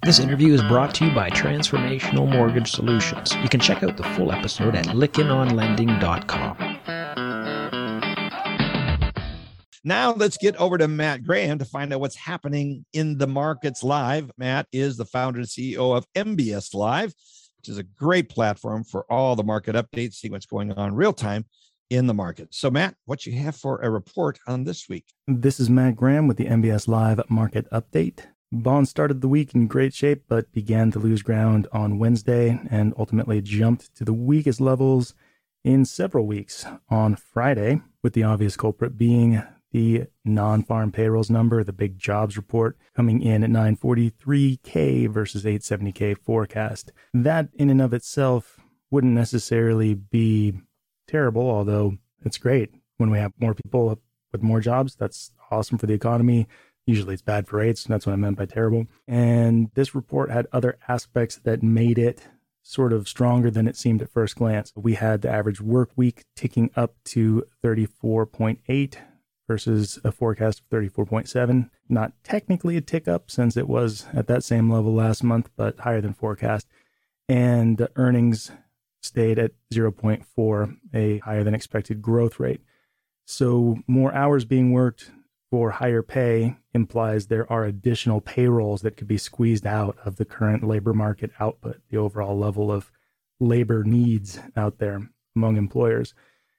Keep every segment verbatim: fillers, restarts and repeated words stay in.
This interview is brought to you by Transformational Mortgage Solutions. You can check out the full episode at lykken on lending dot com. Now let's get over to Matt Graham to find out what's happening in the markets live. Matt is the founder and C E O of M B S Live, which is a great platform for all the market updates, see what's going on real time in the market. So Matt, what you have for a report on this week? This is Matt Graham with the M B S Live Market Update. Bonds started the week in great shape, but began to lose ground on Wednesday and ultimately jumped to the weakest levels in several weeks on Friday, with the obvious culprit being the non-farm payrolls number, the big jobs report, coming in at nine forty-three K versus eight seventy K forecast. That in and of itself wouldn't necessarily be terrible, although it's great when we have more people with more jobs. That's awesome for the economy. Usually it's bad for rates, and that's what I meant by terrible. And this report had other aspects that made it sort of stronger than it seemed at first glance. We had the average work week ticking up to thirty-four point eight versus a forecast of thirty-four point seven. Not technically a tick up since it was at that same level last month, but higher than forecast. And the earnings stayed at zero point four, a higher than expected growth rate. So more hours being worked for higher pay implies there are additional payrolls that could be squeezed out of the current labor market output, the overall level of labor needs out there among employers.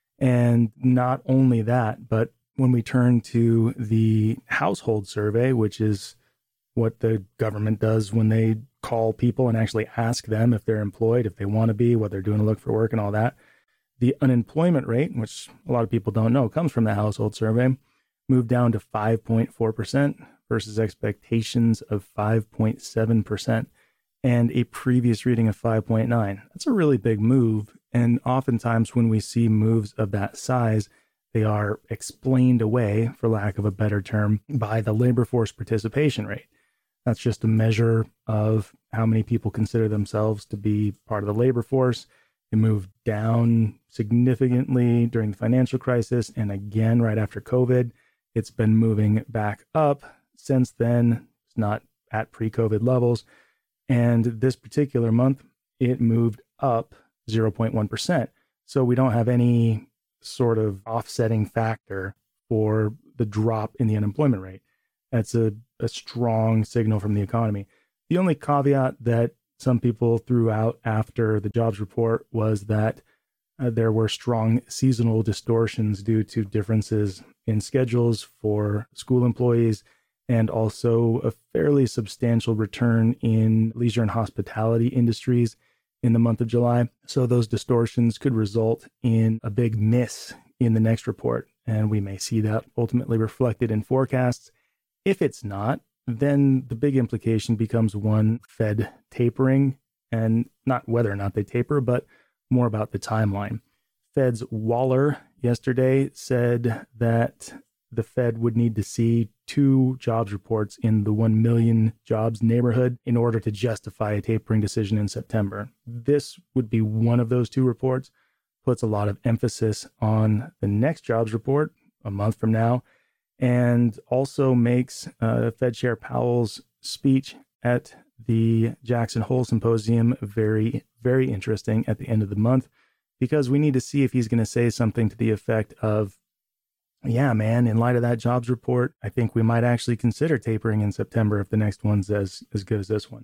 And not only that, but when we turn to the household survey, which is what the government does when they call people and actually ask them if they're employed, if they want to be, what they're doing to look for work and all that, the unemployment rate, which a lot of people don't know, comes from the household survey, moved down to five point four percent versus expectations of five point seven percent and a previous reading of five point nine. That's a really big move. And oftentimes when we see moves of that size, they are explained away, for lack of a better term, by the labor force participation rate. That's just a measure of how many people consider themselves to be part of the labor force. It moved down significantly during the financial crisis and again right after COVID. It's been moving back up since then. It's not at pre-COVID levels. And this particular month, it moved up zero point one percent. So we don't have any sort of offsetting factor for the drop in the unemployment rate. That's a, a strong signal from the economy. The only caveat that some people threw out after the jobs report was that uh, there were strong seasonal distortions due to differences in schedules for school employees and also a fairly substantial return in leisure and hospitality industries in the month of July. So those distortions could result in a big miss in the next report. And we may see that ultimately reflected in forecasts. If it's not, then the big implication becomes one Fed tapering, and not whether or not they taper, but more about the timeline. Fed's Waller yesterday said that the Fed would need to see two jobs reports in the one million jobs neighborhood in order to justify a tapering decision in September. This would be one of those two reports, puts a lot of emphasis on the next jobs report a month from now, and also makes uh, Fed Chair Powell's speech at the Jackson Hole Symposium very, very interesting at the end of the month, because we need to see if he's going to say something to the effect of, yeah, man, in light of that jobs report, I think we might actually consider tapering in September if the next one's as, as good as this one.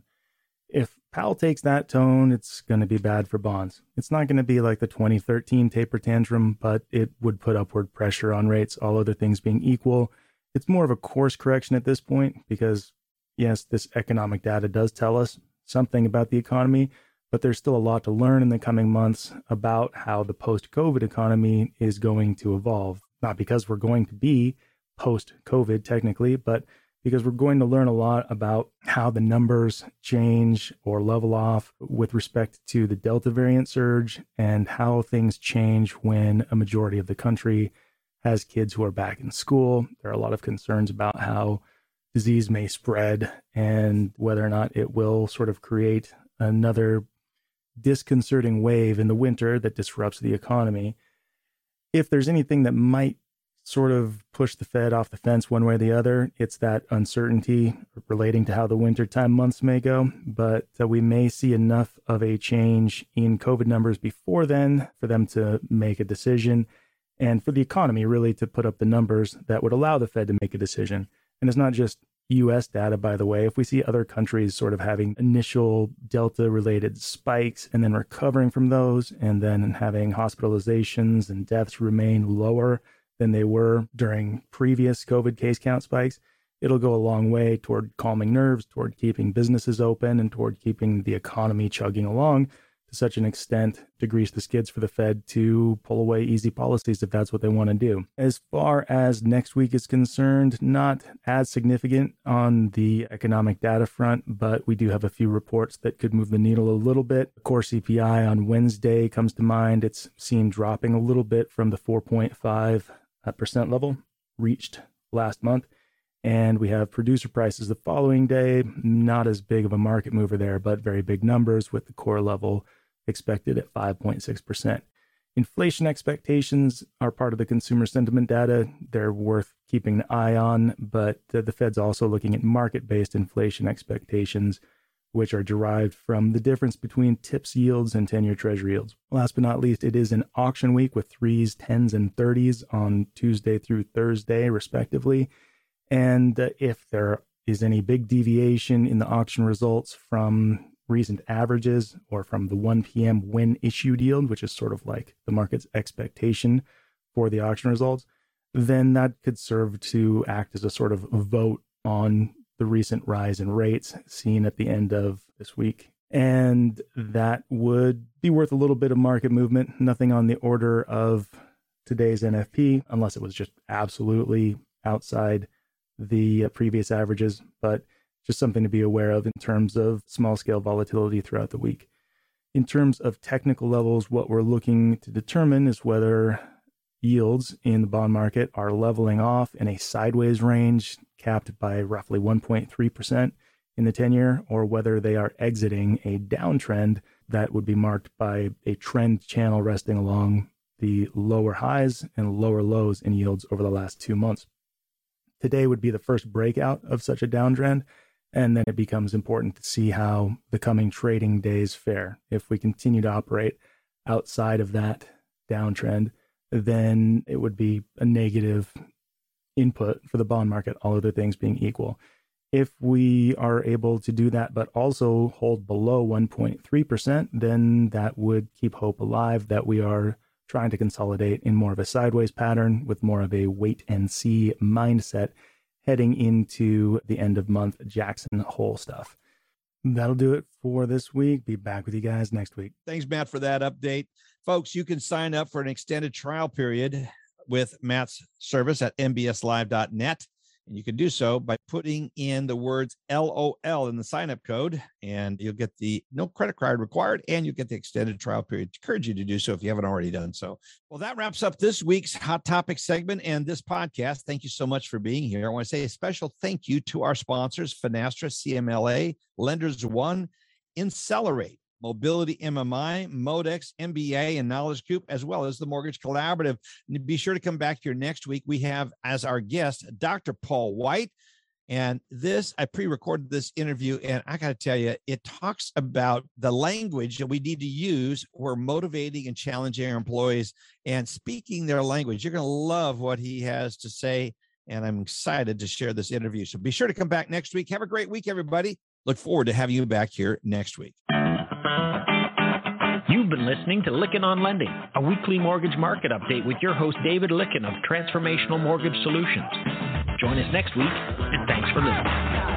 If Powell takes that tone, it's going to be bad for bonds. It's not going to be like the twenty thirteen taper tantrum, but it would put upward pressure on rates, all other things being equal. It's more of a course correction at this point because, yes, this economic data does tell us something about the economy, but there's still a lot to learn in the coming months about how the post-COVID economy is going to evolve. Not because we're going to be post-COVID technically, but because we're going to learn a lot about how the numbers change or level off with respect to the Delta variant surge and how things change when a majority of the country has kids who are back in school. There are a lot of concerns about how disease may spread and whether or not it will sort of create another disconcerting wave in the winter that disrupts the economy. If there's anything that might sort of push the Fed off the fence one way or the other. It's that uncertainty relating to how the wintertime months may go, but uh, we may see enough of a change in COVID numbers before then for them to make a decision and for the economy really to put up the numbers that would allow the Fed to make a decision. And it's not just U S data, by the way. If we see other countries sort of having initial Delta-related spikes and then recovering from those and then having hospitalizations and deaths remain lower than they were during previous COVID case count spikes, it'll go a long way toward calming nerves, toward keeping businesses open, and toward keeping the economy chugging along to such an extent to grease the skids for the Fed to pull away easy policies if that's what they want to do. As far as next week is concerned, not as significant on the economic data front, but we do have a few reports that could move the needle a little bit. The core C P I on Wednesday comes to mind. It's seen dropping a little bit from the four point five percent level reached last month. And we have producer prices the following day, not as big of a market mover there, but very big numbers with the core level expected at five point six percent. Inflation expectations are part of the consumer sentiment data. They're worth keeping an eye on, but the Fed's also looking at market-based inflation expectations, which are derived from the difference between TIPS yields and ten-year Treasury yields. Last but not least, it is an auction week with threes, tens, and thirties on Tuesday through Thursday, respectively. And uh, if there is any big deviation in the auction results from recent averages or from the one p.m. when issued yield, which is sort of like the market's expectation for the auction results, then that could serve to act as a sort of vote on the recent rise in rates seen at the end of this week. And that would be worth a little bit of market movement, nothing on the order of today's N F P, unless it was just absolutely outside the previous averages, but just something to be aware of in terms of small scale volatility throughout the week. In terms of technical levels, what we're looking to determine is whether yields in the bond market are leveling off in a sideways range capped by roughly one point three percent in the ten-year, or whether they are exiting a downtrend that would be marked by a trend channel resting along the lower highs and lower lows in yields over the last two months. Today would be the first breakout of such a downtrend, and then it becomes important to see how the coming trading days fare. If we continue to operate outside of that downtrend, then it would be a negative input for the bond market, all other things being equal. If we are able to do that, but also hold below one point three percent, then that would keep hope alive that we are trying to consolidate in more of a sideways pattern with more of a wait and see mindset heading into the end of month Jackson Hole stuff. That'll do it for this week. Be back with you guys next week. Thanks, Matt, for that update. Folks, you can sign up for an extended trial period with Matt's service at M B S live dot net. And you can do so by putting in the words L O L in the sign-up code, and you'll get the no credit card required, and you get the extended trial period. I encourage you to do so if you haven't already done so. Well, that wraps up this week's Hot Topic segment and this podcast. Thank you so much for being here. I want to say a special thank you to our sponsors, Finastra, C M L A, Lenders One, Incelerate, Mobility M M I, Modex, M B A, and Knowledge Coop, as well as the Mortgage Collaborative. And be sure to come back here next week. We have as our guest, Doctor Paul White. And this, I pre-recorded this interview, and I got to tell you, it talks about the language that we need to use. We're motivating and challenging our employees and speaking their language. You're going to love what he has to say, and I'm excited to share this interview. So be sure to come back next week. Have a great week, everybody. Look forward to having you back here next week. You've been listening to Lykken on Lending, a weekly mortgage market update with your host, David Lykken of Transformational Mortgage Solutions. Join us next week, and thanks for listening.